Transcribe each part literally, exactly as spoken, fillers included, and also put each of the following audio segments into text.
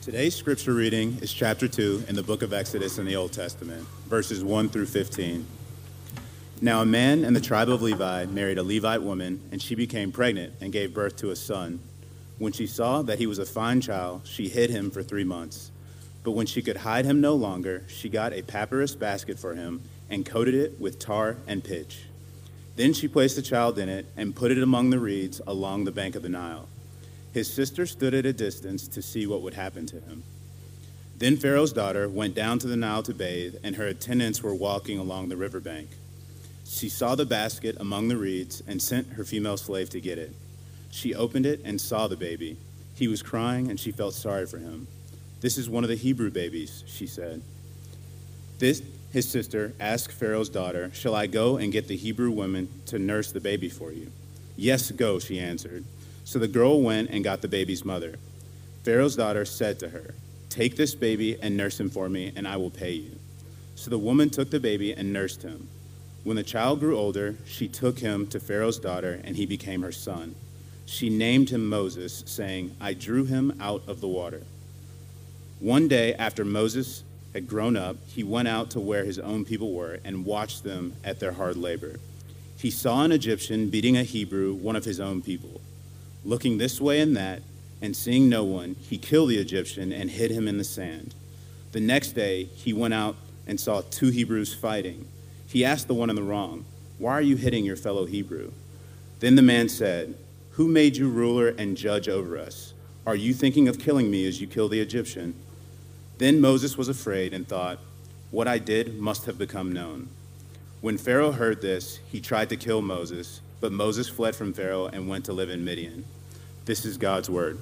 Today's scripture reading is chapter two in the book of Exodus in the Old Testament, verses one through fifteen. Now a man in the tribe of Levi married a Levite woman, and she became pregnant and gave birth to a son. When she saw that he was a fine child, she hid him for three months. But when she could hide him no longer, she got a papyrus basket for him and coated it with tar and pitch. Then she placed the child in it and put it among the reeds along the bank of the Nile. His sister stood at a distance to see what would happen to him. Then Pharaoh's daughter went down to the Nile to bathe, and her attendants were walking along the riverbank. She saw the basket among the reeds and sent her female slave to get it. She opened it and saw the baby. He was crying, and she felt sorry for him. "This is one of the Hebrew babies," she said. This, his sister, asked Pharaoh's daughter, "Shall I go and get the Hebrew woman to nurse the baby for you?" "Yes, go," she answered. So the girl went and got the baby's mother. Pharaoh's daughter said to her, "Take this baby and nurse him for me, and I will pay you." So the woman took the baby and nursed him. When the child grew older, she took him to Pharaoh's daughter, and he became her son. She named him Moses, saying, "I drew him out of the water." One day after Moses had grown up, he went out to where his own people were and watched them at their hard labor. He saw an Egyptian beating a Hebrew, one of his own people. Looking this way and that, and seeing no one, he killed the Egyptian and hid him in the sand. The next day, he went out and saw two Hebrews fighting. He asked the one in the wrong, "Why are you hitting your fellow Hebrew?" Then the man said, "Who made you ruler and judge over us? Are you thinking of killing me as you killed the Egyptian?" Then Moses was afraid and thought, "What I did must have become known." When Pharaoh heard this, he tried to kill Moses, but Moses fled from Pharaoh and went to live in Midian. This is God's word.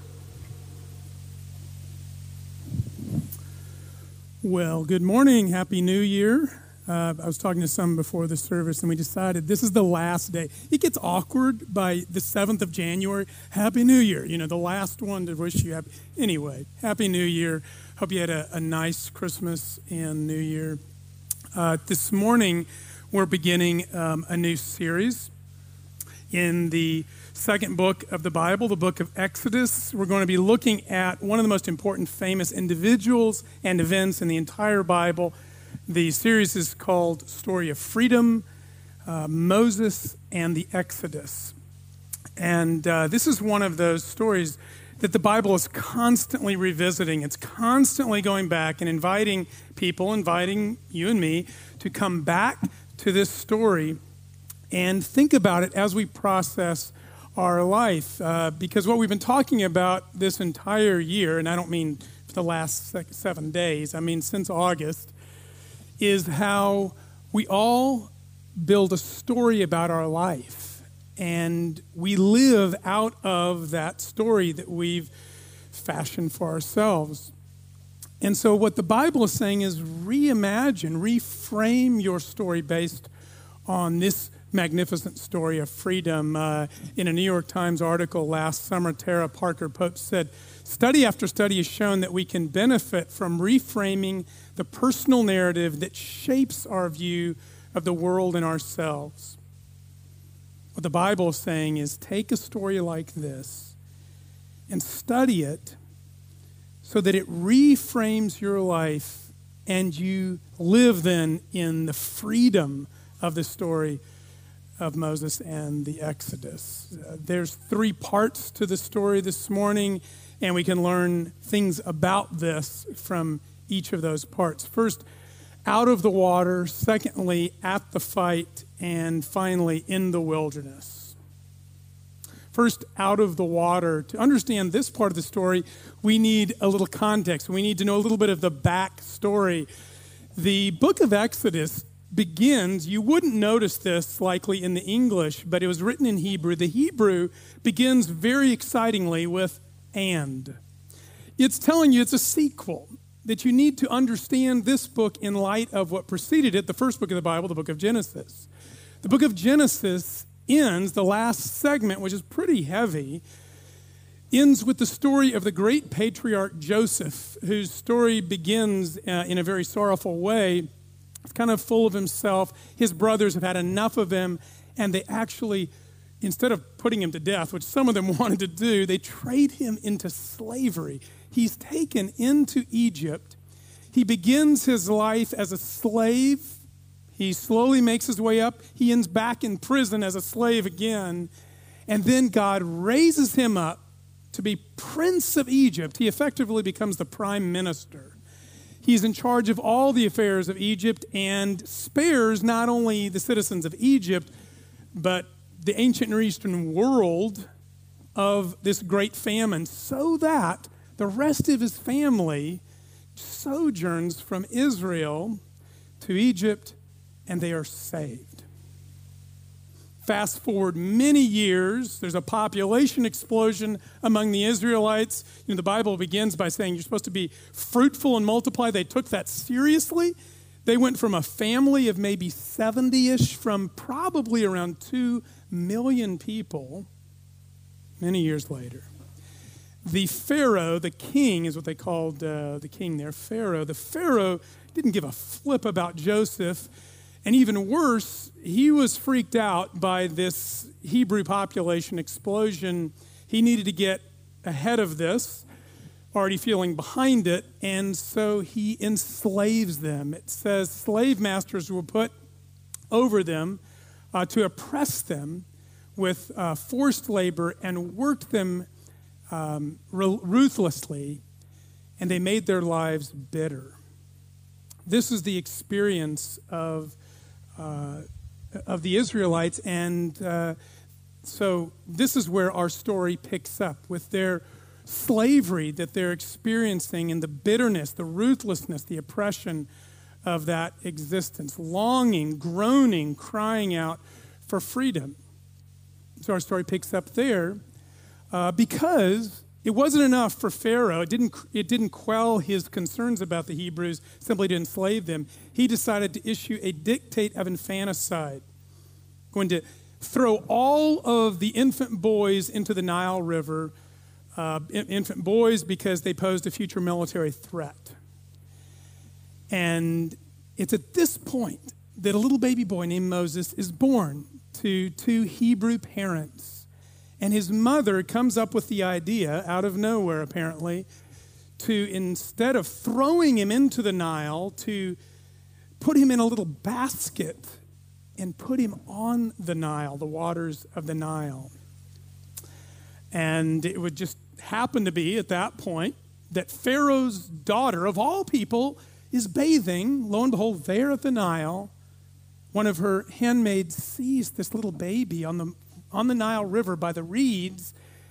Well, good morning. Happy New Year. Uh, I was talking to some before the service, and we decided this is the last day. It gets awkward by the seventh of January. Happy New Year. You know, the last one to wish you happy. Anyway, Happy New Year. Hope you had a, a nice Christmas and New Year. Uh, this morning, we're beginning um, a new series in the second book of the Bible, the book of Exodus. We're going to be looking at one of the most important famous individuals and events in the entire Bible. The series is called Story of Freedom, uh, Moses and the Exodus. And uh, this is one of those stories that the Bible is constantly revisiting. It's constantly going back and inviting people, inviting you and me, to come back to this story and think about it as we process our life. Uh, because what we've been talking about this entire year, and I don't mean for the last seven days, I mean since August, is how we all build a story about our life. And we live out of that story that we've fashioned for ourselves. And so what the Bible is saying is reimagine, reframe your story based on this magnificent story of freedom. Uh, in a New York Times article last summer, Tara Parker Pope said, "Study after study has shown that we can benefit from reframing the personal narrative that shapes our view of the world and ourselves." What the Bible is saying is take a story like this and study it so that it reframes your life and you live then in the freedom of the story of Moses and the Exodus. Uh, there's three parts to the story this morning, and we can learn things about this from each of those parts. First, out of the water. Secondly, at the fight. And finally, in the wilderness. First, out of the water. To understand this part of the story, we need a little context. We need to know a little bit of the backstory. The book of Exodus begins, you wouldn't notice this likely in the English, but it was written in Hebrew. The Hebrew begins very excitingly with "and." It's telling you it's a sequel, that you need to understand this book in light of what preceded it, the first book of the Bible, the book of Genesis. The book of Genesis ends, the last segment, which is pretty heavy, ends with the story of the great patriarch Joseph, whose story begins uh, in a very sorrowful way. It's kind of full of himself. His brothers have had enough of him, and they actually, instead of putting him to death, which some of them wanted to do, they trade him into slavery. He's taken into Egypt. He begins his life as a slave. He slowly makes his way up. He ends back in prison as a slave again. And then God raises him up to be Prince of Egypt. He effectively becomes the prime minister. He's in charge of all the affairs of Egypt and spares not only the citizens of Egypt, but the ancient Near Eastern world of this great famine, so that the rest of his family sojourns from Israel to Egypt, and they are saved. Fast forward many years, there's a population explosion among the Israelites. You know, the Bible begins by saying you're supposed to be fruitful and multiply. They took that seriously. They went from a family of maybe seventy-ish from probably around two million people many years later. The Pharaoh, the king, is what they called uh, the king there, Pharaoh. The Pharaoh didn't give a flip about Joseph. And even worse, he was freaked out by this Hebrew population explosion. He needed to get ahead of this, already feeling behind it, and so he enslaves them. It says slave masters were put over them uh, to oppress them with uh, forced labor and worked them um, ruthlessly, and they made their lives bitter. This is the experience of Uh, of the Israelites, and uh, so this is where our story picks up, with their slavery that they're experiencing and the bitterness, the ruthlessness, the oppression of that existence, longing, groaning, crying out for freedom. So our story picks up there uh, because it wasn't enough for Pharaoh. It didn't, it didn't quell his concerns about the Hebrews simply to enslave them. He decided to issue a dictate of infanticide, going to throw all of the infant boys into the Nile River, uh, infant boys because they posed a future military threat. And it's at this point that a little baby boy named Moses is born to two Hebrew parents. And his mother comes up with the idea, out of nowhere apparently, to, instead of throwing him into the Nile, to put him in a little basket and put him on the Nile, the waters of the Nile. And it would just happen to be at that point that Pharaoh's daughter, of all people, is bathing. Lo and behold, there at the Nile, one of her handmaids sees this little baby on the on the Nile River by the reeds,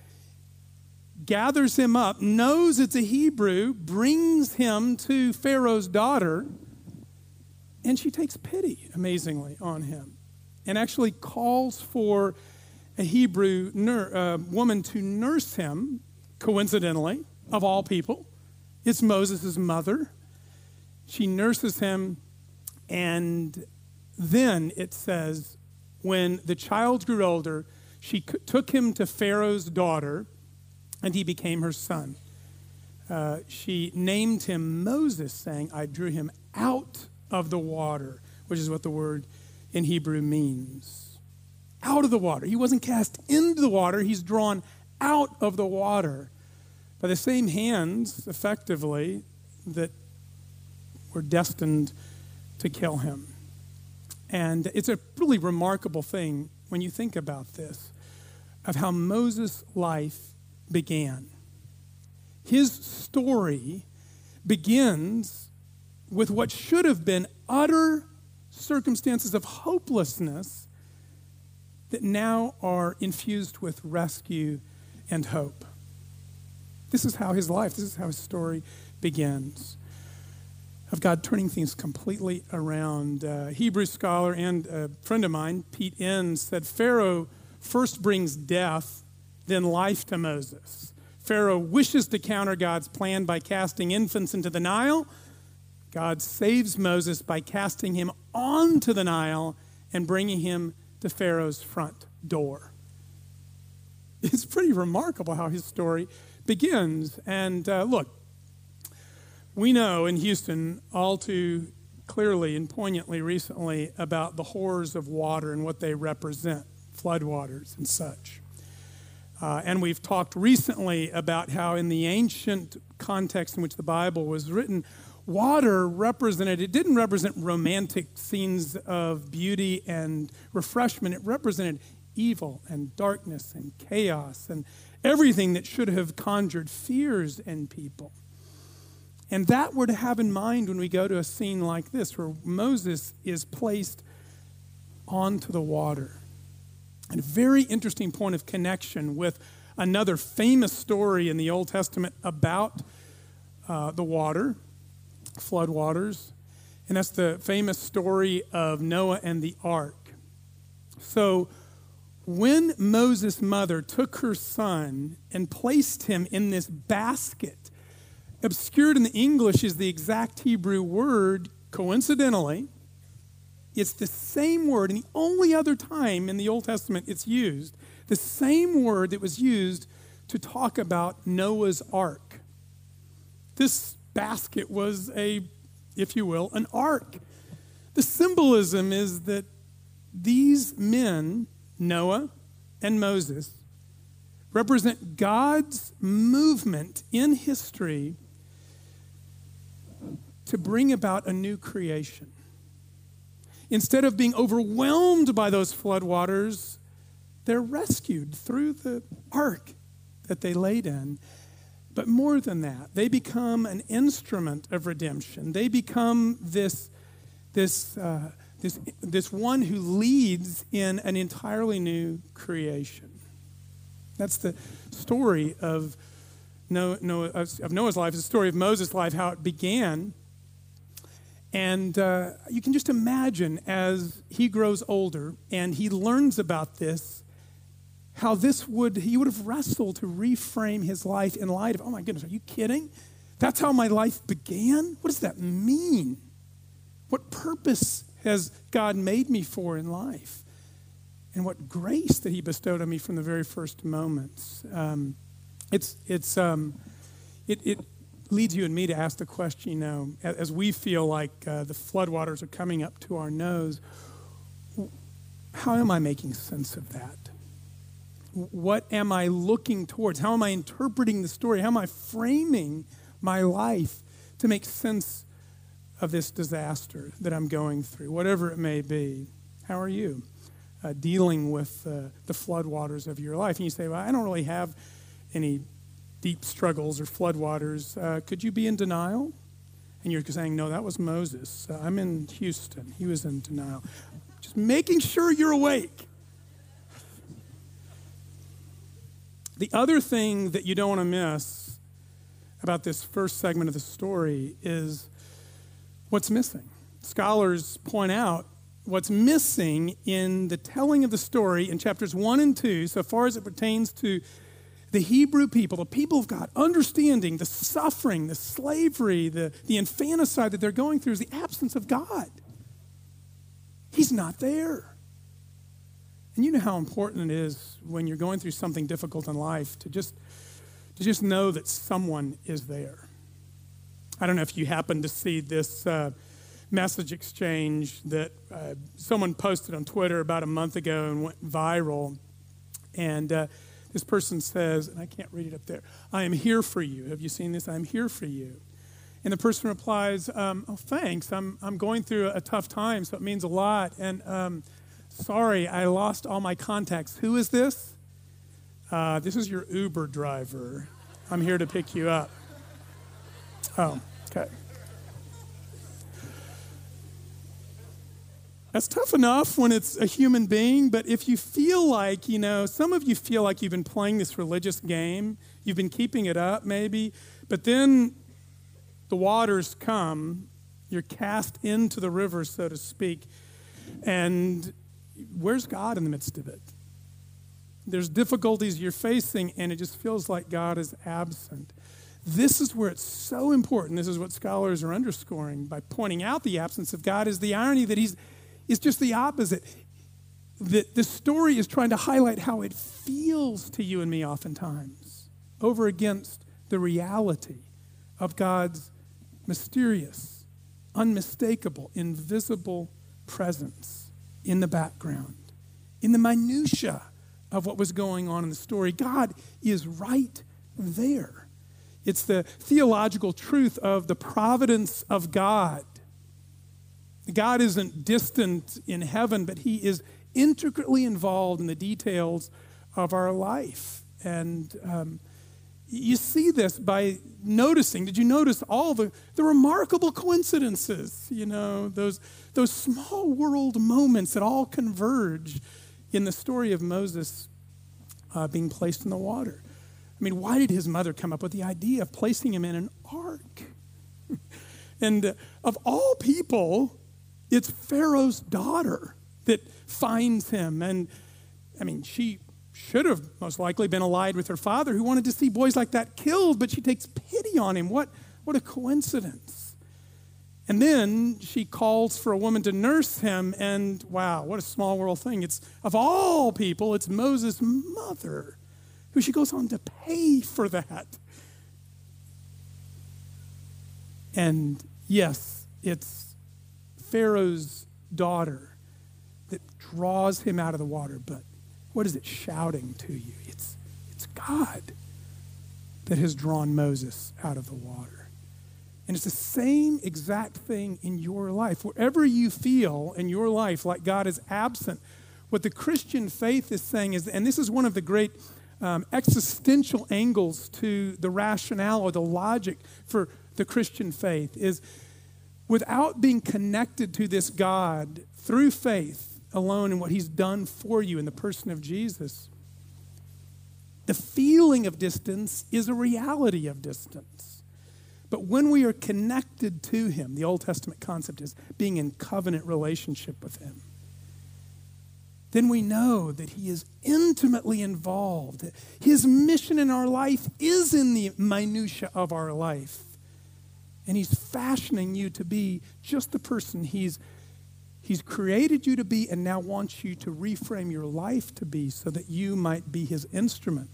gathers him up, knows it's a Hebrew, brings him to Pharaoh's daughter, and she takes pity, amazingly, on him, and actually calls for a Hebrew nur- uh, woman to nurse him, coincidentally, of all people. It's Moses' mother. She nurses him, and then it says, when the child grew older, she took him to Pharaoh's daughter, and he became her son. Uh, she named him Moses, saying, I drew him out of the water, which is what the word in Hebrew means. Out of the water. He wasn't cast into the water. He's drawn out of the water by the same hands, effectively, that were destined to kill him. And it's a really remarkable thing when you think about this, of how Moses' life began. His story begins with what should have been utter circumstances of hopelessness that now are infused with rescue and hope. This is how his life, this is how his story begins, of God turning things completely around. Uh, Hebrew scholar and a friend of mine, Pete Enns, said Pharaoh first brings death, then life to Moses. Pharaoh wishes to counter God's plan by casting infants into the Nile. God saves Moses by casting him onto the Nile and bringing him to Pharaoh's front door. It's pretty remarkable how his story begins. And uh, look, we know in Houston all too clearly and poignantly recently about the horrors of water and what they represent, floodwaters and such. Uh, and we've talked recently about how in the ancient context in which the Bible was written, water represented, it didn't represent romantic scenes of beauty and refreshment. It represented evil and darkness and chaos and everything that should have conjured fears in people. And that we're to have in mind when we go to a scene like this, where Moses is placed onto the water. And a very interesting point of connection with another famous story in the Old Testament about uh, the water, flood waters, and that's the famous story of Noah and the ark. So when Moses' mother took her son and placed him in this basket, obscured in the English is the exact Hebrew word, coincidentally, it's the same word, and the only other time in the Old Testament it's used, the same word that was used to talk about Noah's ark. This basket was a, if you will, an ark. The symbolism is that these men, Noah and Moses, represent God's movement in history to bring about a new creation. Instead of being overwhelmed by those floodwaters, they're rescued through the ark that they laid in. But more than that, they become an instrument of redemption. They become this, this, uh, this, this one who leads in an entirely new creation. That's the story of, Noah, Noah, of Noah's life. It's the story of Moses' life, how it began. And uh, you can just imagine as he grows older and he learns about this, how this would, he would have wrestled to reframe his life in light of, oh my goodness, are you kidding? That's how my life began? What does that mean? What purpose has God made me for in life? And what grace that he bestowed on me from the very first moments. Um, it's, it's, um, it, it leads you and me to ask the question, you know, as we feel like uh, the floodwaters are coming up to our nose, how am I making sense of that? What am I looking towards? How am I interpreting the story? How am I framing my life to make sense of this disaster that I'm going through, whatever it may be? How are you uh, dealing with uh, the floodwaters of your life? And you say, well, I don't really have any deep struggles or floodwaters. Uh, could you be in denial? And you're saying, no, that was Moses. Uh, I'm in Houston. He was in denial. Just making sure you're awake. The other thing that you don't want to miss about this first segment of the story is what's missing. Scholars point out what's missing in the telling of the story in chapters one and two, so far as it pertains to the Hebrew people, the people of God, understanding the suffering, the slavery, the, the infanticide that they're going through, is the absence of God. He's not there. And you know how important it is when you're going through something difficult in life to just, to just know that someone is there. I don't know if you happen to see this uh, message exchange that uh, someone posted on Twitter about a month ago and went viral. And uh, this person says, and I can't read it up there, I am here for you. Have you seen this? I am here for you. And the person replies, um, oh, thanks. I'm, I'm going through a tough time, so it means a lot. And um, sorry, I lost all my contacts. Who is this? Uh, this is your Uber driver. I'm here to pick you up. Oh, okay. That's tough enough when it's a human being, but if you feel like, you know, some of you feel like you've been playing this religious game, you've been keeping it up maybe, but then the waters come, you're cast into the river, so to speak, and where's God in the midst of it? There's difficulties you're facing, and it just feels like God is absent. This is where it's so important. This is what scholars are underscoring by pointing out the absence of God, is the irony that he's It's just the opposite. The, the story is trying to highlight how it feels to you and me oftentimes over against the reality of God's mysterious, unmistakable, invisible presence in the background, in the minutia of what was going on in the story. God is right there. It's the theological truth of the providence of God. God isn't distant in heaven, but he is intricately involved in the details of our life. And um, you see this by noticing, did you notice all the, the remarkable coincidences, you know, those, those small world moments that all converge in the story of Moses uh, being placed in the water? I mean, why did his mother come up with the idea of placing him in an ark? And uh, of all people, it's Pharaoh's daughter that finds him. And, I mean, she should have most likely been allied with her father, who wanted to see boys like that killed, but she takes pity on him. What, what a coincidence. And then she calls for a woman to nurse him, and wow, what a small world thing. It's, of all people, it's Moses' mother, who she goes on to pay for that. And yes, it's Pharaoh's daughter that draws him out of the water, but what is it shouting to you? It's, it's God that has drawn Moses out of the water. And it's the same exact thing in your life. Wherever you feel in your life like God is absent, what the Christian faith is saying is, and this is one of the great um, existential angles to the rationale or the logic for the Christian faith, is without being connected to this God through faith alone in what he's done for you in the person of Jesus, the feeling of distance is a reality of distance. But when we are connected to him, the Old Testament concept is being in covenant relationship with him, then we know that he is intimately involved. His mission in our life is in the minutia of our life. And he's fashioning you to be just the person he's He's created you to be, and now wants you to reframe your life to be, so that you might be his instrument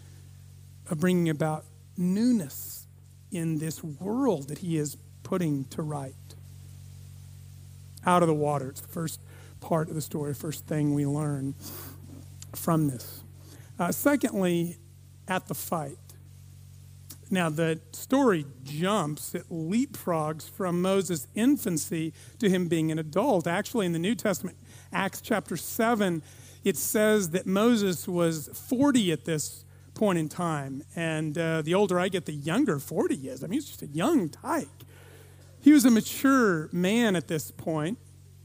of bringing about newness in this world that he is putting to right. Out of the water. It's the first part of the story, first thing we learn from this. Uh, secondly, at the fight. Now, the story jumps, it leapfrogs from Moses' infancy to him being an adult. Actually, in the New Testament, Acts chapter seven, it says that Moses was forty at this point in time. And uh, the older I get, the younger forty is. I mean, he's just a young tyke. He was a mature man at this point.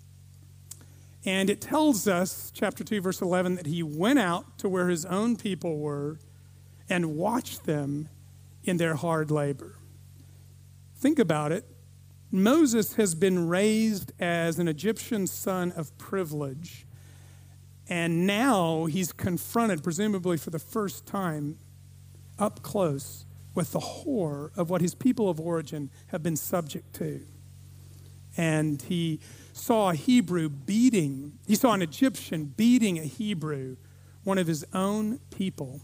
And it tells us, chapter two, verse eleven, that he went out to where his own people were and watched them in their hard labor. Think about it. Moses has been raised as an Egyptian son of privilege, and now he's confronted, presumably for the first time, up close with the horror of what his people of origin have been subject to. And he saw a Hebrew beating, he saw an Egyptian beating a Hebrew, one of his own people.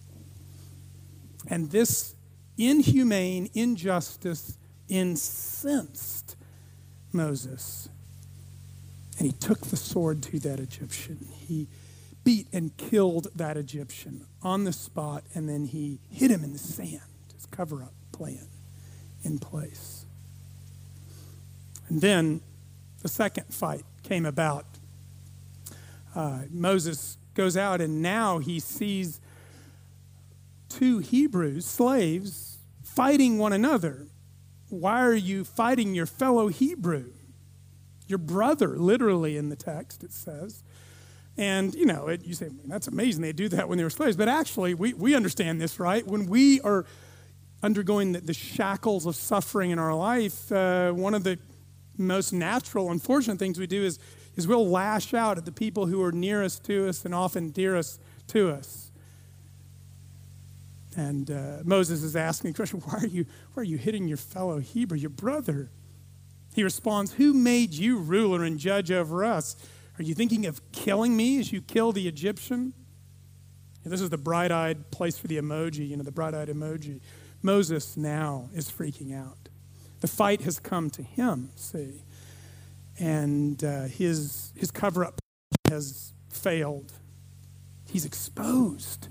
And this inhumane injustice incensed Moses. And he took the sword to that Egyptian. He beat and killed that Egyptian on the spot, and then he hid him in the sand, his cover-up plan in place. And then the second fight came about. Uh, Moses goes out, and now he sees two Hebrews, slaves, fighting one another. Why are you fighting your fellow Hebrew? Your brother, literally in the text, it says. And, you know, it, you say, that's amazing. They do that when they were slaves. But actually, we, we understand this, right? When we are undergoing the, the shackles of suffering in our life, uh, one of the most natural, unfortunate things we do is, is we'll lash out at the people who are nearest to us and often dearest to us. And uh, Moses is asking the question, why are you, why are you hitting your fellow Hebrew, your brother? He responds, who made you ruler and judge over us? Are you thinking of killing me as you kill the Egyptian? And this is the bright-eyed place for the emoji, you know, the bright-eyed emoji. Moses now is freaking out. The fight has come to him, see. And uh, his, his cover-up has failed. he's exposed.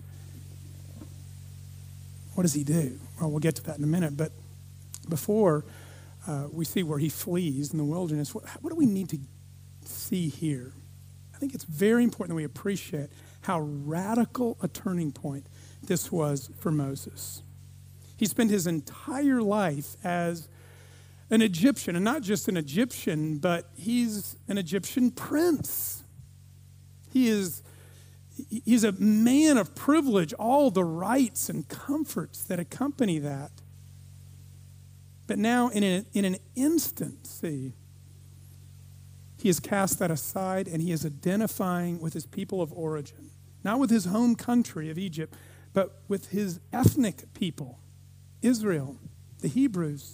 What does he do? Well, we'll get to that in a minute, but before uh, we see where he flees in the wilderness, what, what do we need to see here? I think it's very important that we appreciate how radical a turning point this was for Moses. He spent his entire life as an Egyptian, and not just an Egyptian, but he's an Egyptian prince. He is he's a man of privilege, all the rights and comforts that accompany that. But now in, a, in an instant, see, he has cast that aside and he is identifying with his people of origin, not with his home country of Egypt, but with his ethnic people, Israel, the Hebrews.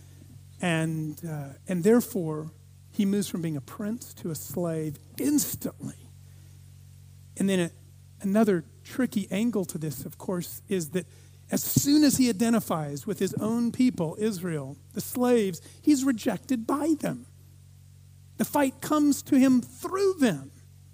And, uh, and therefore, he moves from being a prince to a slave instantly. And then a, another tricky angle to this, of course, is that as soon as he identifies with his own people, Israel, the slaves, he's rejected by them. The fight comes to him through them.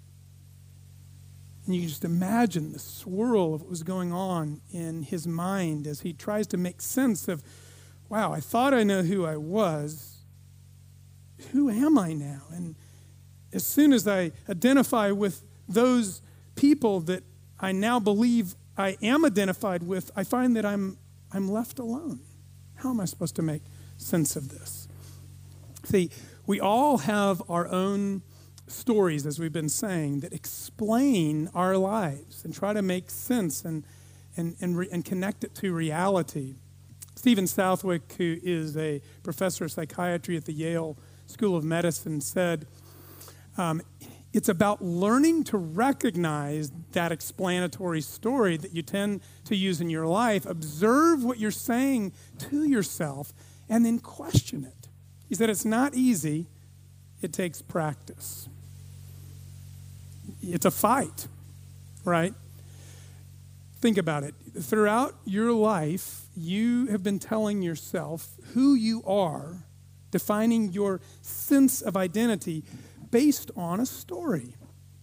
And you can just imagine the swirl of what was going on in his mind as he tries to make sense of, wow, I thought I know who I was. Who am I now? And as soon as I identify with those people that I now believe I am identified with, I find that I'm I'm left alone. How am I supposed to make sense of this? See, we all have our own stories, as we've been saying, that explain our lives and try to make sense and and and, re- and connect it to reality. Stephen Southwick, who is a professor of psychiatry at the Yale School of Medicine, said, um, it's about learning to recognize that explanatory story that you tend to use in your life, observe what you're saying to yourself, and then question it. He said it's not easy. It takes practice. It's a fight, right? Think about it. Throughout your life, you have been telling yourself who you are, defining your sense of identity based on a story.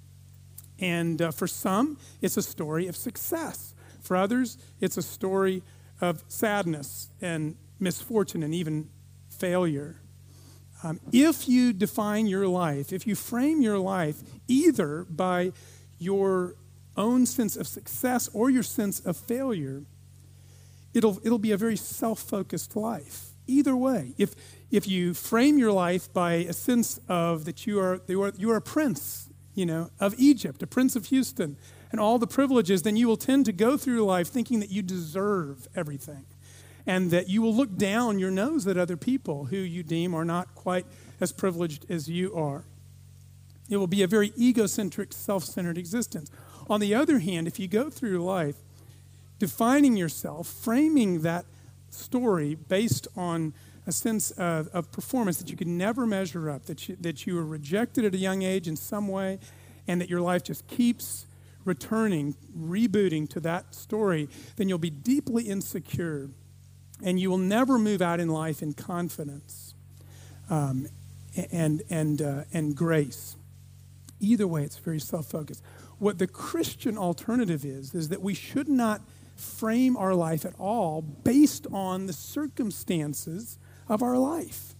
And uh, for some, it's a story of success. For others, it's a story of sadness and misfortune and even failure. Um, if you define your life, if you frame your life either by your own sense of success or your sense of failure, it'll it'll be a very self-focused life. Either way, if if you frame your life by a sense of that you are you are, you are a prince, you know, of Egypt, a prince of Houston, and all the privileges, then you will tend to go through life thinking that you deserve everything, and that you will look down your nose at other people who you deem are not quite as privileged as you are. It will be a very egocentric, self-centered existence. On the other hand, if you go through life defining yourself, framing that story based on a sense of, of performance that you could never measure up, that you, that you were rejected at a young age in some way, and that your life just keeps returning, rebooting to that story, then you'll be deeply insecure, and you will never move out in life in confidence um, and, and, uh, and grace. Either way, it's very self-focused. What the Christian alternative is, is that we should not frame our life at all based on the circumstances of our life,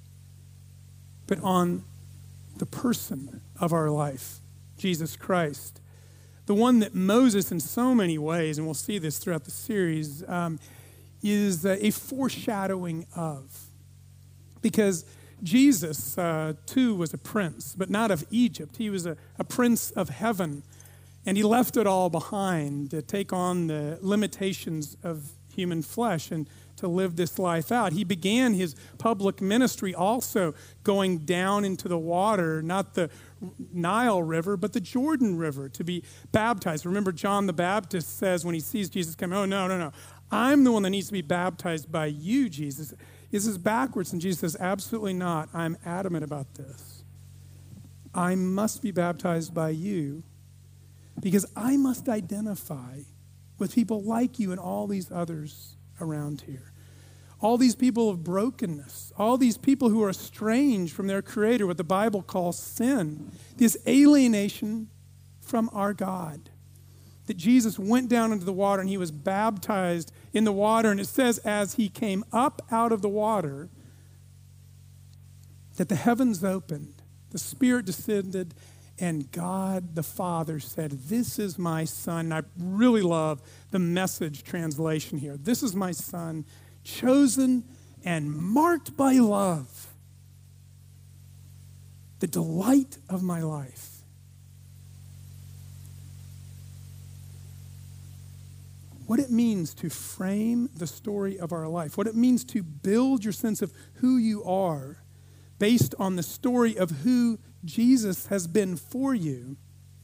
but on the person of our life, Jesus Christ. The one that Moses, in so many ways, and we'll see this throughout the series, um, is a foreshadowing of. Because Jesus, uh, too, was a prince, but not of Egypt. He was a, a prince of heaven. And he left it all behind to take on the limitations of human flesh and to live this life out. He began his public ministry also going down into the water, not the Nile River, but the Jordan River, to be baptized. Remember, John the Baptist says when he sees Jesus coming, oh, no, no, no. I'm the one that needs to be baptized by you, Jesus. This is backwards. And Jesus says, absolutely not. I'm adamant about this. I must be baptized by you, because I must identify with people like you and all these others around here. All these people of brokenness, all these people who are estranged from their Creator, what the Bible calls sin, this alienation from our God. that Jesus went down into the water and he was baptized in the water. And it says, as he came up out of the water, that the heavens opened, the Spirit descended, and God the Father said, this is my Son. And I really love the Message translation here. This is my Son, chosen and marked by love, the delight of my life. What it means to frame the story of our life, what it means to build your sense of who you are based on the story of who Jesus has been for you,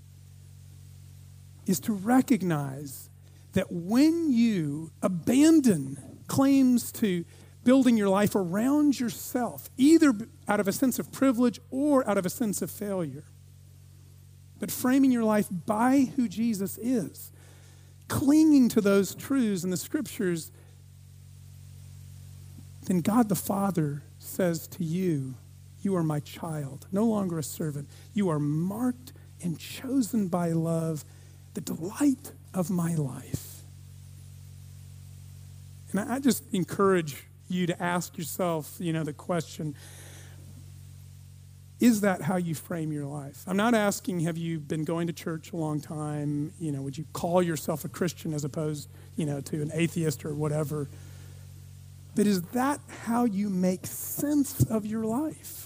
is to recognize that when you abandon claims to building your life around yourself, either out of a sense of privilege or out of a sense of failure, but framing your life by who Jesus is, clinging to those truths in the scriptures, then God the Father says to you, you are my child, no longer a servant. You are marked and chosen by love, the delight of my life. And I just encourage you to ask yourself, you know, the question, is that how you frame your life? I'm not asking, have you been going to church a long time? You know, would you call yourself a Christian as opposed, you know, to an atheist or whatever? But is that how you make sense of your life?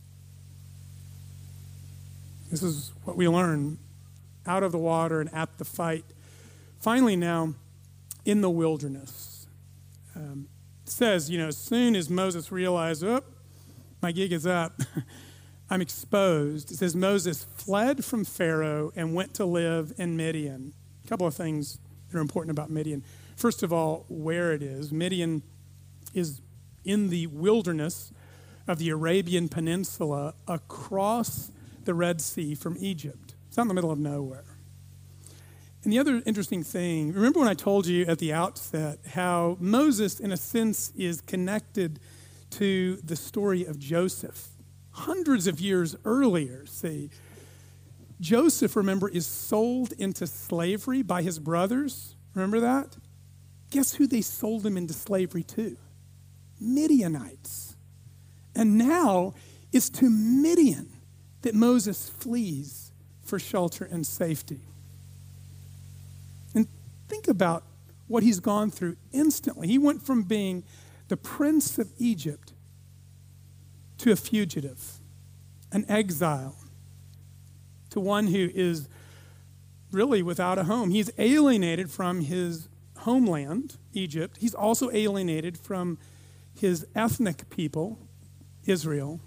This is what we learn out of the water and at the fight. Finally now, in the wilderness. Um, it says, you know, as soon as Moses realized, oh, my gig is up, I'm exposed. It says Moses fled from Pharaoh and went to live in Midian. A couple of things that are important about Midian. First of all, where it is. Midian is in the wilderness of the Arabian Peninsula across the Red Sea from Egypt. It's out in the middle of nowhere. And the other interesting thing, remember when I told you at the outset how Moses, in a sense, is connected to the story of Joseph. Hundreds of years earlier, see, Joseph, remember, is sold into slavery by his brothers. Remember that? Guess who they sold him into slavery to? Midianites. And now it's to Midian that Moses flees for shelter and safety. And think about what he's gone through instantly. He went from being the prince of Egypt to a fugitive, an exile, to one who is really without a home. He's alienated from his homeland, Egypt. He's also alienated from his ethnic people, Israel.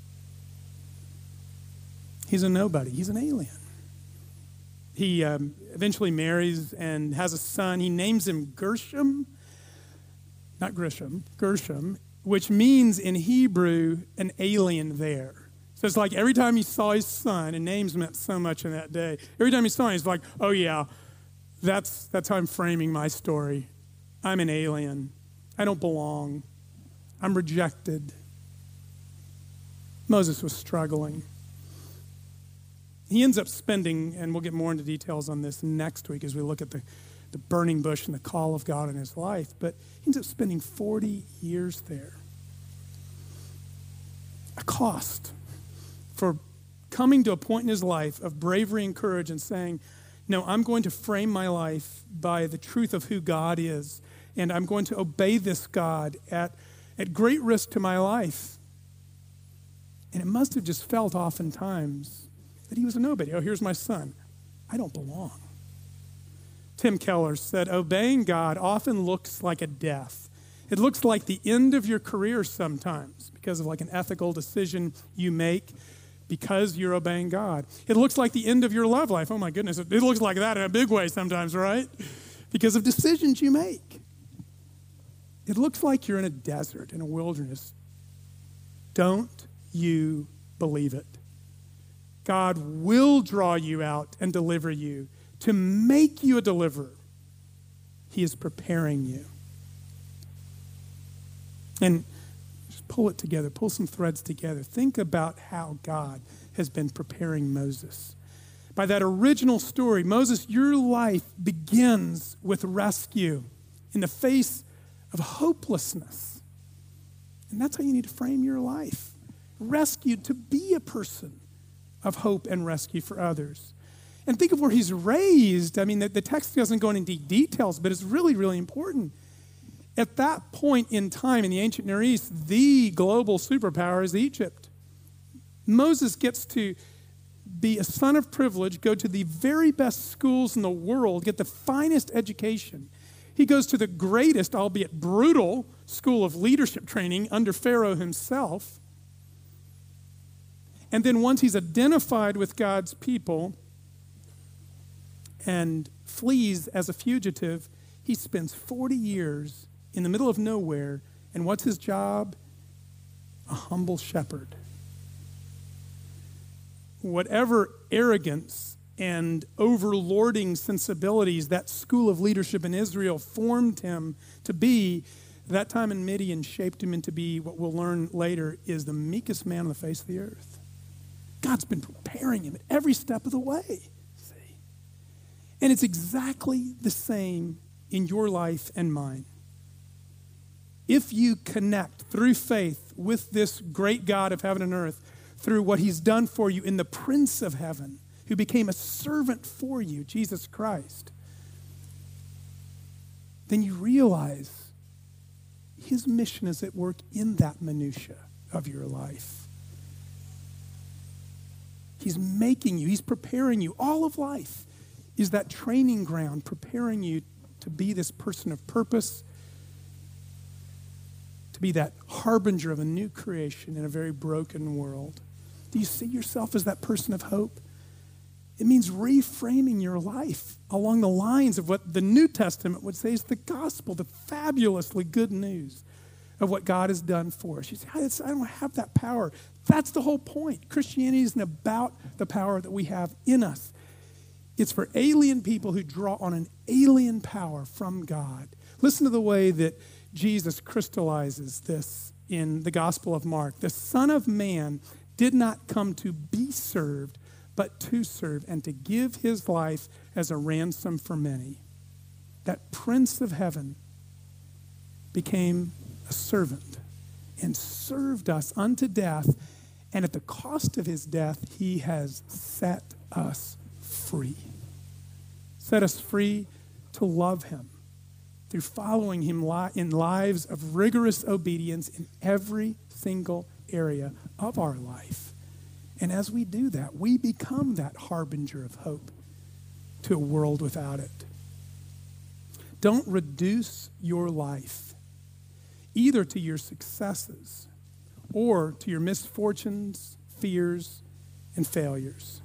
He's a nobody. He's an alien. He um, eventually marries and has a son. He names him Gershom, not Grisham, Gershom, which means in Hebrew an alien there. So it's like every time he saw his son, and names meant so much in that day, every time he saw him, he's like, oh yeah, that's, that's how I'm framing my story. I'm an alien. I don't belong. I'm rejected. Moses was struggling. He ends up spending, and we'll get more into details on this next week as we look at the, the burning bush and the call of God in his life, but he ends up spending forty years there. A cost for coming to a point in his life of bravery and courage and saying, no, I'm going to frame my life by the truth of who God is, and I'm going to obey this God at, at great risk to my life. And it must have just felt oftentimes that he was a nobody. Oh, here's my son. I don't belong. Tim Keller said, obeying God often looks like a death. It looks like the end of your career sometimes because of like an ethical decision you make because you're obeying God. It looks like the end of your love life. Oh my goodness, it looks like that in a big way sometimes, right? Because of decisions you make. It looks like you're in a desert, in a wilderness. Don't you believe it? God will draw you out and deliver you to make you a deliverer. He is preparing you. And just pull it together, pull some threads together. Think about how God has been preparing Moses. By that original story, Moses, your life begins with rescue in the face of hopelessness. And that's how you need to frame your life. Rescued to be a person of hope and rescue for others. And think of where he's raised. I mean, the, the text doesn't go into details, but it's really, really important. At that point in time in the ancient Near East, the global superpower is Egypt. Moses gets to be a son of privilege, go to the very best schools in the world, get the finest education. He goes to the greatest, albeit brutal, school of leadership training under Pharaoh himself. And then once he's identified with God's people and flees as a fugitive, he spends forty years in the middle of nowhere. And what's his job? A humble shepherd. Whatever arrogance and overlording sensibilities that school of leadership in Israel formed him to be, that time in Midian shaped him into be what we'll learn later is the meekest man on the face of the earth. God's been preparing him at every step of the way. See? And it's exactly the same in your life and mine. If you connect through faith with this great God of heaven and earth, through what he's done for you in the Prince of Heaven, who became a servant for you, Jesus Christ, then you realize his mission is at work in that minutia of your life. He's making you, he's preparing you. All of life is that training ground, preparing you to be this person of purpose, to be that harbinger of a new creation in a very broken world. Do you see yourself as that person of hope? It means reframing your life along the lines of what the New Testament would say is the gospel, the fabulously good news of what God has done for us. You say, I don't have that power. That's the whole point. Christianity isn't about the power that we have in us. It's for alien people who draw on an alien power from God. Listen to the way that Jesus crystallizes this in the Gospel of Mark. The Son of Man did not come to be served, but to serve and to give his life as a ransom for many. That Prince of Heaven became a servant and served us unto death, and at the cost of his death, he has set us free. Set us free to love him through following him in lives of rigorous obedience in every single area of our life. And as we do that, we become that harbinger of hope to a world without it. Don't reduce your life either to your successes or to your misfortunes, fears, and failures.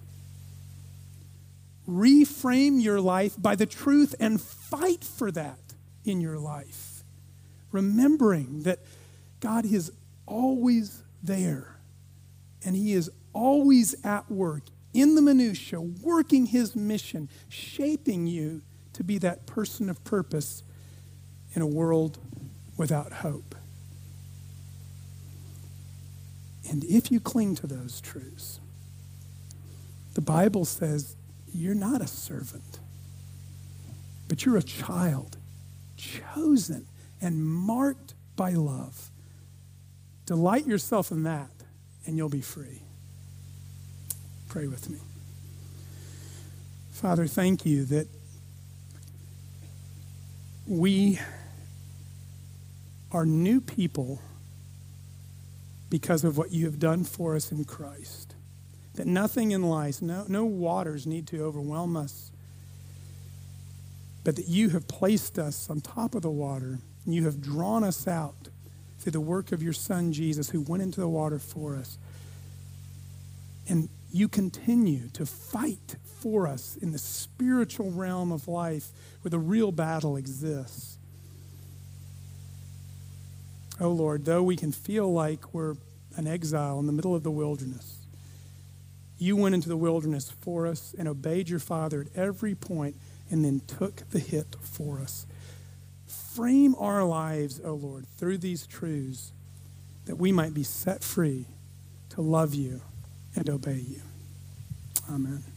Reframe your life by the truth and fight for that in your life, remembering that God is always there, and he is always at work in the minutia, working his mission, shaping you to be that person of purpose in a world without hope. And if you cling to those truths, the Bible says you're not a servant, but you're a child, chosen and marked by love. Delight yourself in that, and you'll be free. Pray with me. Father, thank you that we are new people because of what you have done for us in Christ. That nothing in life, no, no waters need to overwhelm us, but that you have placed us on top of the water, and you have drawn us out through the work of your Son, Jesus, who went into the water for us. And you continue to fight for us in the spiritual realm of life where the real battle exists. Oh Lord, though we can feel like we're an exile in the middle of the wilderness, you went into the wilderness for us and obeyed your Father at every point and then took the hit for us. Frame our lives, O Lord, through these truths that we might be set free to love you and obey you. Amen.